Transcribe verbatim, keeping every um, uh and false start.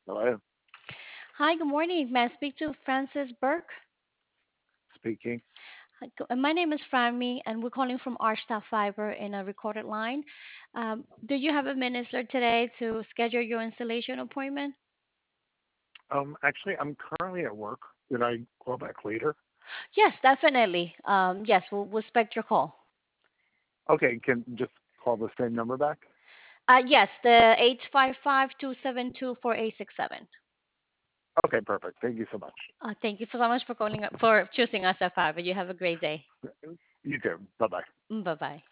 Hello, Hi, good morning. May I speak to Francis Burke? speaking. Hi, go- uh, My name is Franmy, and we're calling from Archstaff Fiber in a recorded line. Um, do you have a minute, sir, today to schedule your installation appointment? Um, actually, I'm currently at work. Did I call back later? Yes, definitely. Um, yes, we'll, we'll expect your call. Okay, can just call the same number back? Uh, yes, the eight five five, two seven two, four eight six seven. Okay, perfect. Thank you so much. Uh, thank you so much for calling, for choosing us at Fiverr. You have a great day. You too. Bye bye. Bye bye.